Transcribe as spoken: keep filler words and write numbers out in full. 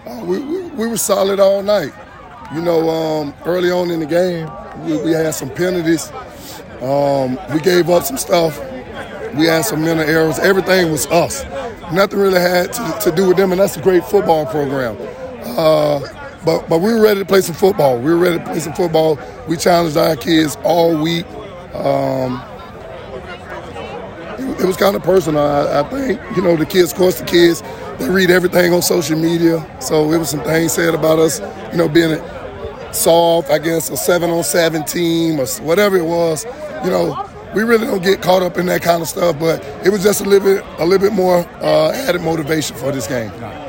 Uh, we, we we were solid all night. You know, um, early on in the game, we, we had some penalties. Um, we gave up some stuff. We had some mental errors. Everything was us. Nothing really had to, to do with them, and that's a great football program. Uh, but but we were ready to play some football. We were ready to play some football. We challenged our kids all week. Um, it, it was kind of personal, I, I think. You know, the kids, of course, the kids, they read everything on social media. So it was some things said about us, you know, being soft, I guess, a seven on seven team or whatever it was. You know, we really don't get caught up in that kind of stuff, but it was just a little bit, a little bit more uh, added motivation for this game.